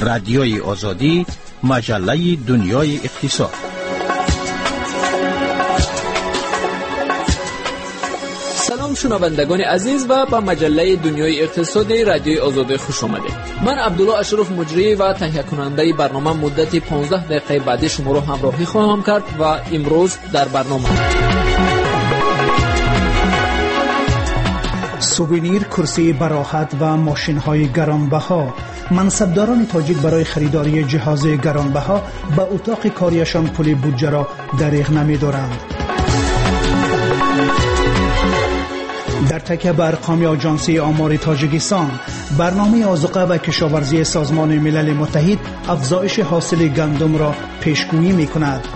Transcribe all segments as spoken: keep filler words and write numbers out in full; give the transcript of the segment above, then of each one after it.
رادیوی آزادی، مجله دنیای اقتصاد. سلام شنوندگان عزیز و به مجله دنیای اقتصادی رادیوی آزادی خوش آمدید. من عبدالله اشرف مجری و تهیه کننده برنامه مدت پانزده دقیقه بعدی شما رو همراهی خواهم کرد و امروز در برنامه سووینیر، کرسی براحت و ماشین‌های گرانبها. منصبداران تاجیک برای خریداری جهاز گرانبها به اتاق کاریشان پول بودجه را دریغ نمی‌دارند. در تکیه بر ارقام آژانسی آمار تاجیکستان، برنامه آذوقه و کشاورزی سازمان ملل متحد افزایش حاصل گندم را پیشگویی می‌کند.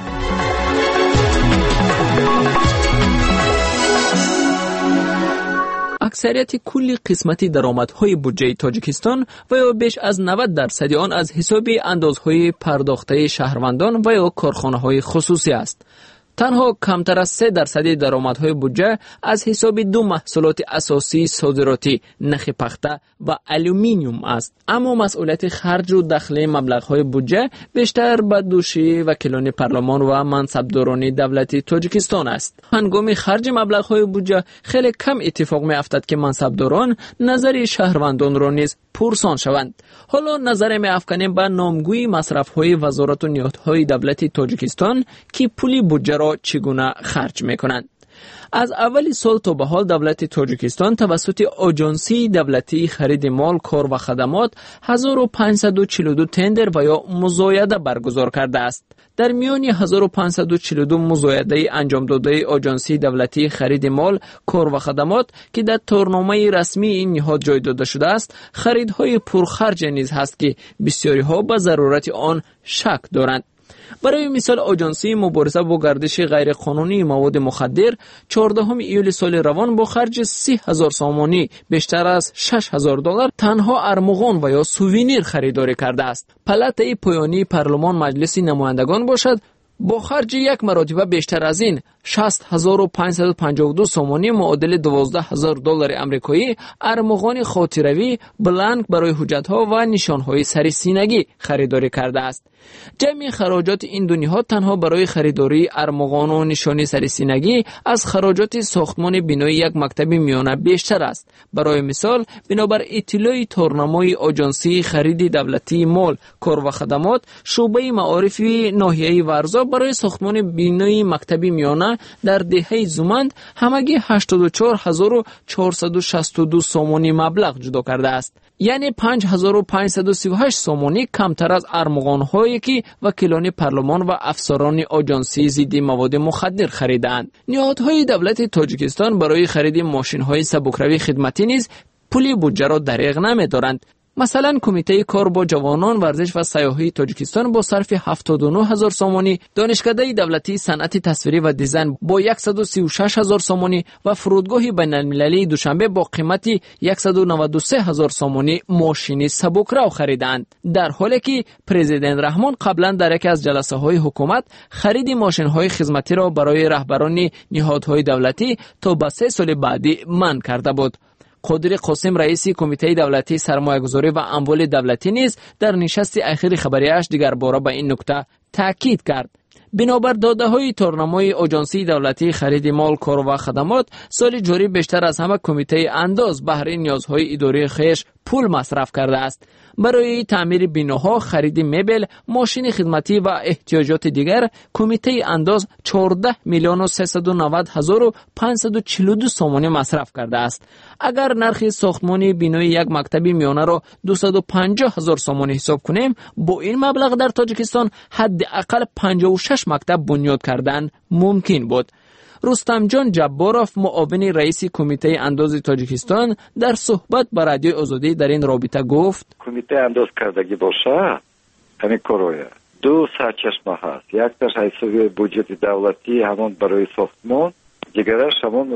اکثریت کلی قسمتی درآمدهای بودجه تاجیکستان و یا بیش از نود درصد آن از حساب اندازهای پرداخته شهروندان و یا کارخانه‌های خصوصی است. تنها کمتر از سه درصد درآمدهای بودجه از حساب دو محصولات اساسی صادراتی، نخ پخته و آلومینیوم است. اما مسئولیت خرج و دخل مبلغ‌های بودجه بیشتر به دوش وکیلان پارلمان و منصبداران دولتی تاجیکستان است. هنگام خرج مبلغ‌های بودجه خیلی کم اتفاق می‌افتد که منصبداران نظر شهروندان را نیز پرسان شوند. حالا نظر می‌افکنیم به نامگوی مصرف‌های وزارت و نهادهای دولتی تاجیکستان که پول بودجه را چگونه خرج می‌کنند. از اول سال تا به حال دولت تاجیکستان توسط آژانسی دولتی خرید مال، کار و خدمات هزار و پانصد و چهل و دو تندر و یا مزایده برگزار کرده است. در میان هزار و پانصد و چهل و دو مزایده انجام داده آژانسی دولتی خرید مال، کار و خدمات که در تورنامه رسمی این نهاد جای داده شده است، خریدهای پرخرج نیز هست که بسیاری ها به ضرورت آن شک دارند. برای مثال آژانسی مبارزه با گردش غیرقانونی مواد مخدر چهاردهم ایول سال روان با خرج سی هزار سامانی بیشتر از شش هزار دلار تنها ارمغان و یا سووینیر خریداری کرده است. پلات پایانی پارلمان مجلس نمایندگان باشد با خرج یک مرتبه بیشتر از این شصت هزار و پانصد و پنجاه و دو سامانی معادل دوازده هزار دلار آمریکایی ارمغان خاطروی، بلانک برای حجت‌ها و نشان‌های سر سینگی خریداری کرده است. جمعی خراجات این دو نهاد تنها برای خریداری ارمغان و نشانی سر سینگی از خراجات ساختمان بنای یک مکتب میانه بیشتر است. برای مثال بنابر اطلاع تورنمای آژانسی خرید دولتی مال، کار و خدمات شعبه معارف ناحیه ورزا برای ساختمان بنای مکتب میانه در دهه زومند همگی هشتاد و چهار هزار و چهارصد و شصت و دو سامانی مبلغ جدا کرده است. یعنی پنج هزار و پانصد و سی و هشت سامانی کمتر از ارمغان‌هایی که وکیلان پارلمان و افسران آژانسی ضد مواد مخدر خریدند. نهادهای دولت تاجیکستان برای خرید ماشین‌های سبکروی خدمتی نیز پول بودجه را دریغ نمی‌دارند. مثلا کمیته کار با جوانان، ورزش و سیاحی تاجیکستان با صرف هفتاد و نه هزار سامانی، دانشکده دولتی صنعت تصویری و دیزاین با صد و سی و شش هزار سامانی و فرودگاه بین‌المللی دوشنبه با قیمت صد و نود و سه هزار سامانی ماشین سبکرو خریدند. در حالی که پرزیدنت رحمان قبلا در یکی از جلسه های حکومت خرید ماشین های خدمتی را برای رهبران نهادهای دولتی تا به سه سال بعدی منع کرده بود. قادر قاسم رئیس کمیته دولتی سرمایه‌گذاری و اموال دولتی نیز در نشست اخیر خبریش دیگر باره به این نکته تاکید کرد. بنابر داده‌های تورنمای آژانسی دولتی خرید مال، کار و خدمات سال جاری بیشتر از همه کمیته انداز بهره نیازهای اداری خیش پول مصرف کرده است. برای تعمیر بناها، خرید مبل، ماشین خدمتی و احتیاجات دیگر کمیته انداز چهارده میلیون و سیصد و نود هزار و پانصد و چهل و دو سامانی مصرف کرده است. اگر نرخ ساختمان بنای یک مکتب میانه را دویست و پنجاه هزار سامانی حساب کنیم، با این مبلغ در تاجیکستان حداقل پنجاه و شش مکتب بنیاد کردن ممکن بود. رستم جان جباروف، معاون رئیس کمیته انداز تاجیکستان، در صحبت با رادیوی آزادی در این رابطه گفت: کمیته انداز کردگی باشه همین کارویه دو سرچشمه هست. یک در حساب بودجت دولتی همون برای ساختمان، دیگرش همون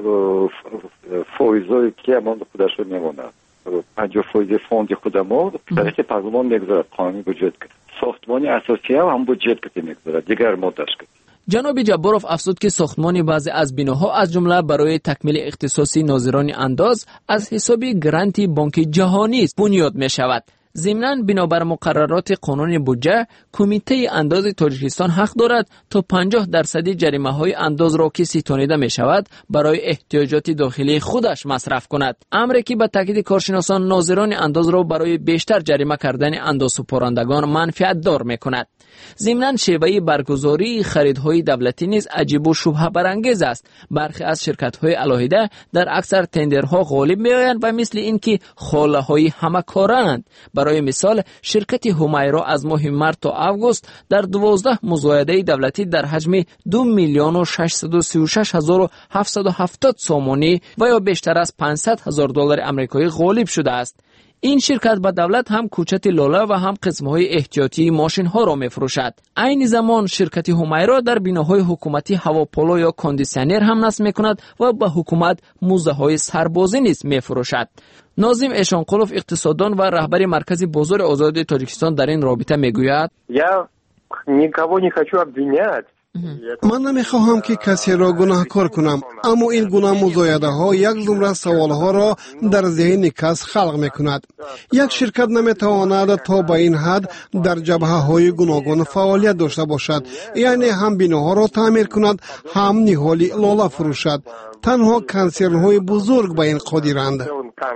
فایزایی که همون خودشون میمونه پنجاه فایز فوند خودمون در که پارلمان میگذارد قانونی بودجت کرد. ساختمانی اساسی هم هم بودجت که میگذارد دیگر مادش کرد. جناب جباروف افزود که ساختمان بعضی از بناها از جمله برای تکمیل اختصاصی ناظران انداز از حساب گرانتی بانک جهانی بنیاد می شود. ضمناً بنابر مقررات قانون بودجه، کمیته انداز تاجیکستان حق دارد تا پنجاه درصد جریمه های انداز را که ستانیده می شود برای احتیاجات داخلی خودش مصرف کند. امری که به تاکید کارشناسان ناظران انداز را برای بیشتر جریمه کردن اندازسپارندگان منفعت دار می کند. ضمناً شیوه برگزاری خریدهای دولتی نیز عجیب و شبهه برانگیز است. برخی از شرکت‌های علاهیده در اکثر تندرها غالب می‌آیند و مثل اینکه خاله‌های همکارند. برای مثال شرکت هومیرا از ماه مارس تا آگوست در دوازده مزایده دولتی در حجم دو میلیون و ششصد و سی و شش هزار و هفتصد و هفتاد سومانی و یا بیشتر از پانصد هزار دلار آمریکایی غالب شده است. این شرکت به دولت هم کوچت لاله و هم قسم‌های احتیاطی ماشین‌ها را می‌فروشد. عین زمان شرکت هومیرا در بناهای حکومتی هواپولو یا کاندیسیونر هم نصب می‌کند و به حکومت موزه‌های سربازی نیز می‌فروشد. ناظم اشانقلوف اقتصاددان و رهبر مرکز بازار آزاد تاجیکستان در این رابطه می‌گوید: Я никого не хочу обвинять. من نمیخواهم که کسی را گناهکار کنم، اما این گونه مزایده ها یک زمره سوال ها را در ذهن کس خلق میکند. یک شرکت نمیتواند تا به این حد در جبهه های گوناگون فعالیت داشته باشد، یعنی هم بناها را تعمیر کند هم نهالی لاله فروشد. تنها کنسرن‌های بزرگ به این قادرند.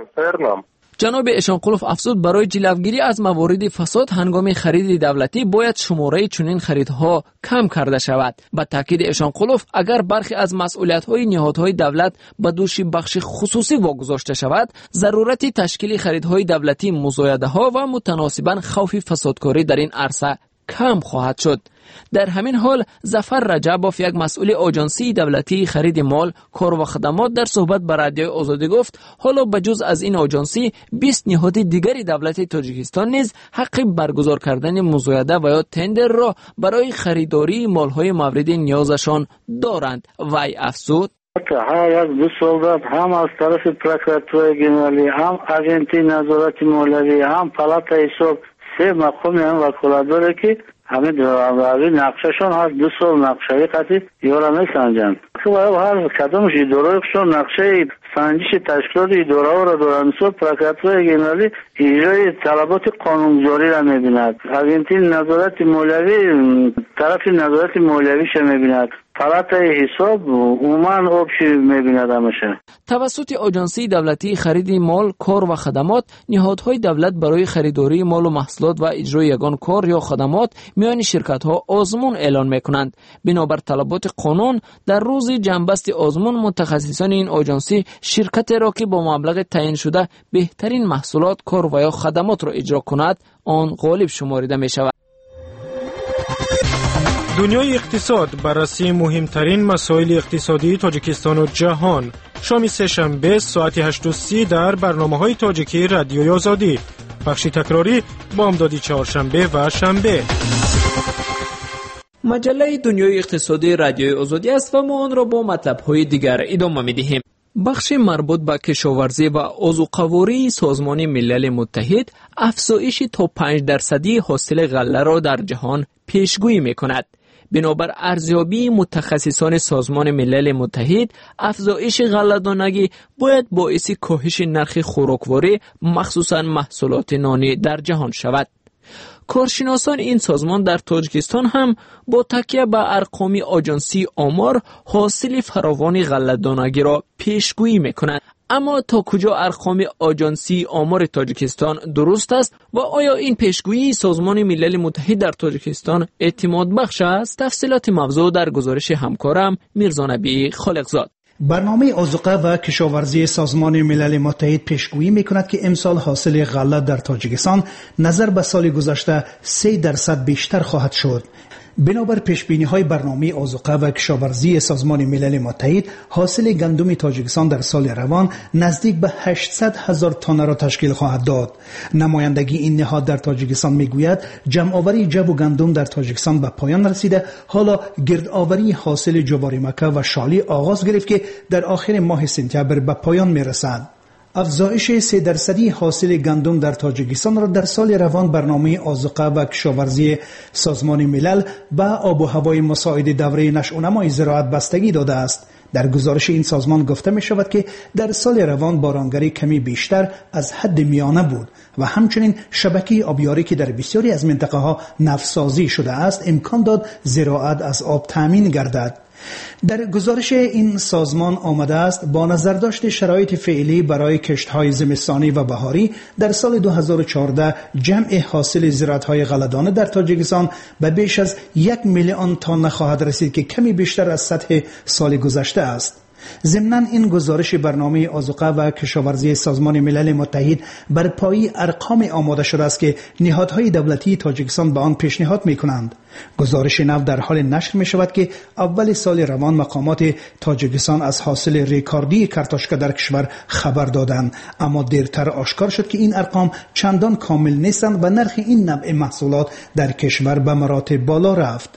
جناب اشانقلوف افزود برای جلوگیری از موارد فساد هنگام خرید دولتی باید شماره چنین خریدها کم کرده شود. با تاکید اشانقلوف اگر برخی از مسئولیت‌های نهادهای دولت به دوش بخش خصوصی واگذاشته شود، ضرورت تشکیل خریدهای دولتی مزایده‌ها و متناسباً خوف فسادکاری در این عرصه کم خواهد شد. در همین حال ظفر رجبوف یک مسئول آژانسی دولتی خرید مال، کار و خدمات در صحبت با رادیو آزادی گفت حالا بجز از این آژانسی بیست نهاد دیگری دولت تاجیکستان نیز حق برگزار کردن مزایده و یا تندر را برای خریداری مالهای مورد نیازشان دارند. وی افزود: هر از دو سال هم از طرف پروکراتور جنرالی، هم آژانسی نظارت مالیاتی، هم پالات حساب سه مقام هم وکالت داره که همه دراوی نقشهشون هر دو سال نقشه قطعی یارا میسنجند که هر کدامش ادارهشون نقشه سنجش تشکیلات اداره را دارند. مثل پروکراتور جنرالی اجرای طلبات قانونگذاری را میبیند، آژانسی نظارت مالیاتی طرف نظارت مالیاتیش میبیند، پالات حساب عموما آبش میبیند همشه. توسط آژانسی دولتی خرید مال، کار و خدمات، نهادهای دولت برای خریداری مال و محصولات و اجرای یگان کار یا خدمات میان شرکت‌ها آزمون اعلان میکنند. بنابر طلبات قانون در روز جنبست آزمون متخصصان این آژانسی شرکت را که با مبلغ تعیین شده بهترین محصولات، کار و یا خدمات را اجرا کند آن غالب شمارده می شود. دنیای اقتصاد، بررسی مهمترین مسائل اقتصادی تاجیکستان و جهان. شام سه شنبه ساعت هشت و سی در برنامه‌های تاجیکی رادیوی آزادی. بخش تکراری بامدادی چهارشنبه و شنبه. مجله دنیای اقتصادی رادیوی آزادی است و ما آن را با مطلب‌های دیگر ادامه می‌دهیم. بخش مربوط به کشاورزی و آذوقه‌واری سازمان ملل متحد افزایش تا پنج درصدی حاصل غله را در جهان پیشگویی می‌کند. بنابر ارزیابی متخصصان سازمان ملل متحد، افزایش غله‌دانگی باید باعث کاهش نرخ خوراکواری مخصوصاً محصولات نانی در جهان شود. کارشناسان این سازمان در تاجیکستان هم با تکیه به ارقام آژانسی آمار حاصل فراوان غله‌دانگی را پیشگویی می‌کنند. اما تا کجا ارقام آژانسی آمار تاجیکستان درست است و آیا این پیشگویی سازمان ملل متحد در تاجیکستان اعتماد بخش است؟ تفصیلات موضوع در گزارش همکارم میرزا نبی خالقزاد. برنامه آذوقه و کشاورزی سازمان ملل متحد پیشگویی می‌کند که امسال حاصل غله در تاجیکستان نظر به سال گذشته سه درصد بیشتر خواهد شد. بنابر پیشبینی‌های برنامه آذوقه و کشاورزی سازمان ملل متحد، حاصل گندم تاجیکستان در سال روان نزدیک به هشتصد هزار تن را تشکیل خواهد داد. نمایندگی این نهاد در تاجیکستان میگوید جمع‌آوری جو و گندم در تاجیکستان به پایان رسیده، حالا گردآوری حاصل جواری مکه و شالی آغاز گرفت که در آخر ماه سپتامبر به پایان میرسد. افزایش سه درصدی حاصل گندم در تاجیکستان را در سال روان برنامه آذوقه و کشاورزی سازمان ملل و آب و هوای مساعد دوره نشو و نمای زراعت بستگی داده است. در گزارش این سازمان گفته می شود که در سال روان بارانگری کمی بیشتر از حد میانه بود و همچنین شبکه آبیاری که در بسیاری از منطقه ها نفسازی شده است امکان داد زراعت از آب تامین گردد. در گزارش این سازمان آمده است با نظرداشت شرایط فعلی برای کشت‌های زمستانی و بهاری در سال دو هزار و چهارده جمع حاصل زراعت‌های غله‌دانه در تاجیکستان به بیش از یک میلیون تن خواهد رسید که کمی بیشتر از سطح سال گذشته است. ضمناً این گزارش برنامه آذوقه و کشاورزی سازمان ملل متحد بر پایه ارقام آماده شده است که نهادهای دولتی تاجیکستان به آن پیشنهاد می‌کنند. گزارش نو در حال نشر می‌شود که اول سال روان مقامات تاجیکستان از حاصل ریکوردی کارتوشکا در کشور خبر دادند، اما دیرتر آشکار شد که این ارقام چندان کامل نیستند و نرخ این نوع محصولات در کشور به مراتب بالا رفت.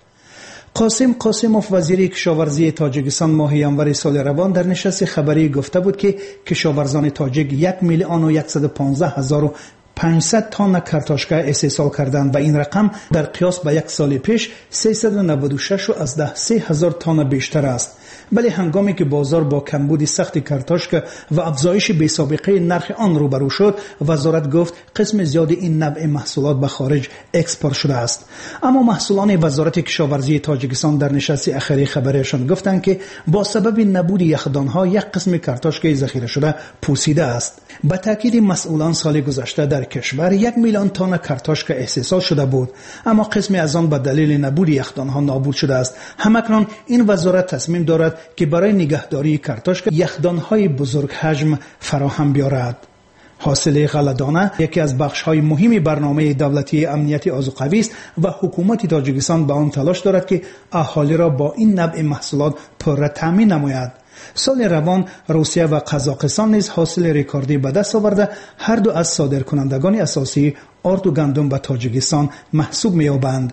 قاسم قاسموف وزیر کشاورزی تاجیکستان ماه ینور سال روان در نشست خبری گفته بود که کشاورزان تاجیک یک میلیون و صد و پانزده هزار و پانصد تن کارتوشکا استحصال کردند و این رقم در قیاس به یک سال پیش سیصد و نود و شش و از ده سه هزار تن بیشتر است. ولی هنگامی که بازار با کمبود سخت کارتوشکا و افزایش بی‌سابقه نرخ آن روبرو شد، وزارت گفت قسم زیاد این نوع محصولات به خارج اکسپورت شده است. اما مسئولان وزارت کشاورزی تاجیکستان در نشست اخیری خبریشان گفتند که با سبب نبود یخدانها یک قسم کارتوشکای ذخیره شده پوسیده است. به تاکید مسئولان سال گذشته در کشور یک میلیون تن کارتوشکا استحصال شده بود، اما قسمی از آن به دلیل نبود یخدانها نابود شده است. همکنون این وزارت تصمیم دارد که برای نگهداری کارتوشکا یخدانهای بزرگ حجم فراهم بیارد. حاصل غله‌دانه یکی از بخش‌های مهم برنامه دولتی امنیت آذوقوی است و حکومت تاجیکستان به آن تلاش دارد که اهالی را با این نوع محصولات پرره تامین نماید. سال روان روسیه و قزاقستان نیز حاصل ریکوردی به دست آورده، هر دو از صادرکنندگان اساسی آرد و گندم به تاجیکستان محسوب می‌یابند.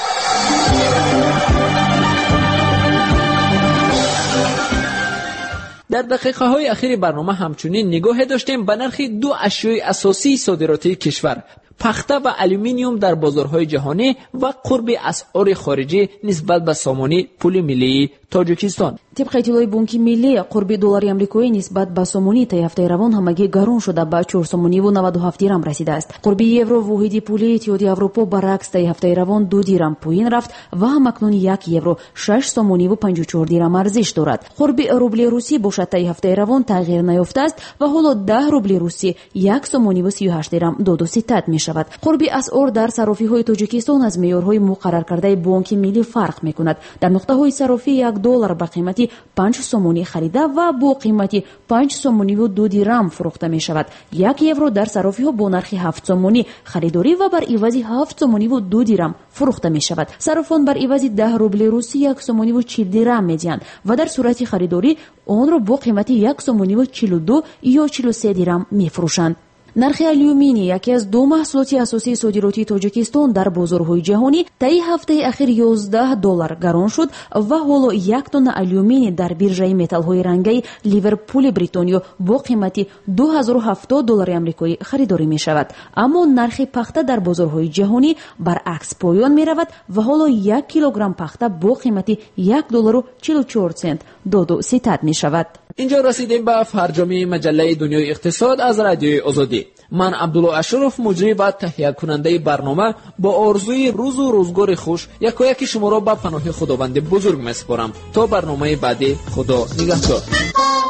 در دقیقه های اخیر برنامه همچنین نگاه داشتیم به نرخ دو اشیای اساسی صادراتی کشور، پخته و الومینیوم در بازارهای جهانی و قرب اسعار خارجی نسبت به سامانه پول ملی تاجیکستان. طبق اطلاع بانک ملی قرب دلار آمریکایی نسبت به سامانه طی هفته روان همگی گران شده به چهار سامانی و نود و هفت درم رسیده است. قرب یورو واحد پول اتحادیه اروپا برعکس طی هفته روان دو درم پایین رفت و همکنون یک یورو شش سامانی و پنجاه و چهار درم ارزش دارد. قرب روبل روسی باشد طی هفته روان تغییر نیافته است و حالا ده روبل روسی یک سامانی و سی و هشت درم دو و ستد می شود. قرب اسعار در صرافی‌های تاجیکستان از معیارهای مقرر کرده بانک ملی فرق می‌کند. در نقطه‌های صرافی یک دلار به قیمت پنج سامانی خریده و با قیمت پنج سامانی و دو درم فروخته می شود. یک یورو در صرافی‌ها با نرخ هفت سامانی خریداری و بر عوض هفت سامانی و دو درم فروخته می شود. صرافان بر عوض ده روبل روسی یک سامانی و چهل درم می‌دهند و در صورت خریداری آن را با قیمت یک سامانی و چهل و دو یا چهل و سه درم می‌فروشند. نرخ الومینی یکی از دو محصولات اساسی صادراتی تاجیکستان در بازارهای جهانی طی هفته اخیر یازده دلار گران شد و حالا یک تن الومینی در بیرژه متال‌های رنگی لیورپول بریتانیا با قیمت دو هزار و هفتاد دلار آمریکایی خریداری می شود. اما نرخ پخته در بازارهای جهانی برعکس پایان می رود و حالا یک کیلوگرم پخته با قیمت یک دلار و چهل و چهار سنت دو و ستد می شود. اینجا رسیدیم به فرجام مجله دنیای اقتصاد از رادیوی آزادی. من عبدالله اشرف مجری و تهیه کننده برنامه با آرزوی روز و روزگار خوش یکایک شما را به پناه خداوند بزرگ میسپارم. تا برنامه بعدی، خدا نگهدار.